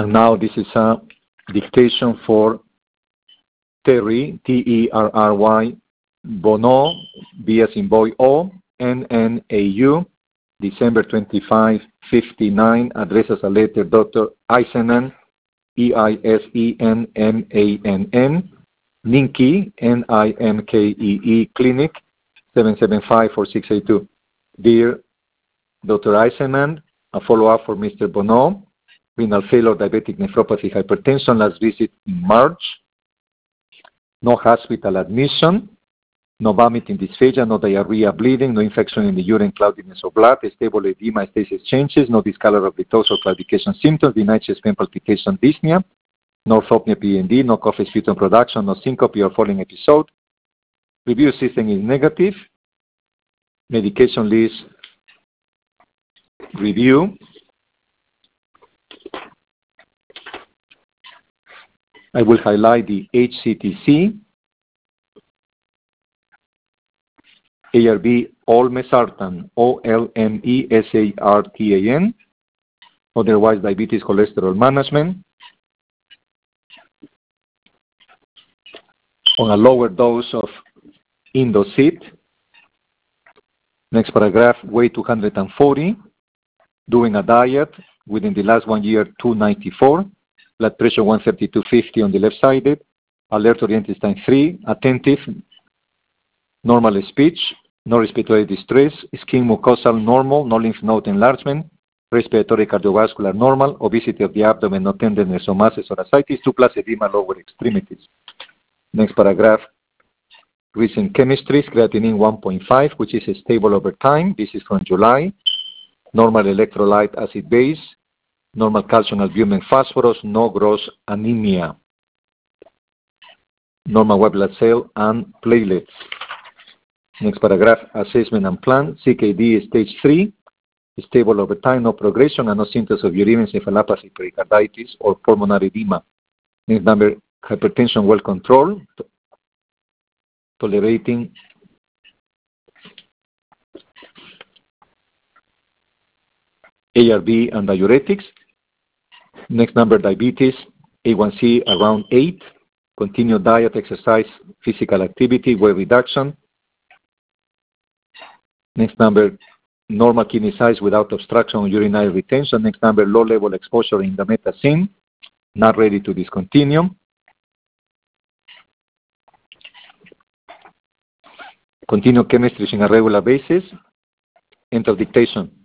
And now this is a dictation for Terry, Terry, Bono, B as in boy O, NNAU, December 25, 59, addresses a letter Dr. Eisenman, Eisenmann, Ninkee, Ninkee, Clinic, 775-4682. Dear Dr. Eisenman, a follow-up for Mr. Bono, renal failure, diabetic nephropathy, hypertension, last visit in March, no hospital admission, no vomiting, dysphagia, no diarrhea, bleeding, no infection in the urine, cloudiness of blood, stable edema, stasis changes, no discolor of litosis or claudication symptoms, denied chest pain, palpitation, dyspnea, no orthopnea, PND, no cough, sputum production, no syncope or falling episode. Review system is negative. Medication list review. I will highlight the HCTC, ARB olmesartan, Olmesartan, otherwise diabetes cholesterol management, on a lower dose of Indosit. Next paragraph, weight 240, doing a diet within the last 1 year, 294, blood pressure 132/50 on the left sided, alert oriented time 3, attentive, normal speech, no respiratory distress, skin mucosal normal, no lymph node enlargement, respiratory cardiovascular normal, obesity of the abdomen, no tenderness or masses or ascites, 2+ edema lower extremities. Next paragraph, recent chemistries, creatinine 1.5, which is stable over time. This is from July. Normal electrolyte acid base, normal calcium, albumin, phosphorus, no gross anemia. Normal white blood cell and platelets. Next paragraph, assessment and plan. CKD stage 3, stable over time, no progression, and no symptoms of urine encephalopathy, pericarditis, or pulmonary edema. Next number, hypertension well controlled, tolerating ARB and diuretics. Next number, diabetes, A1C around 8, continued diet, exercise, physical activity, weight reduction. Next number, normal kidney size without obstruction or urinary retention. Next number, low level exposure in indomethacin, not ready to discontinue. Continue chemistry on a regular basis. Enter dictation.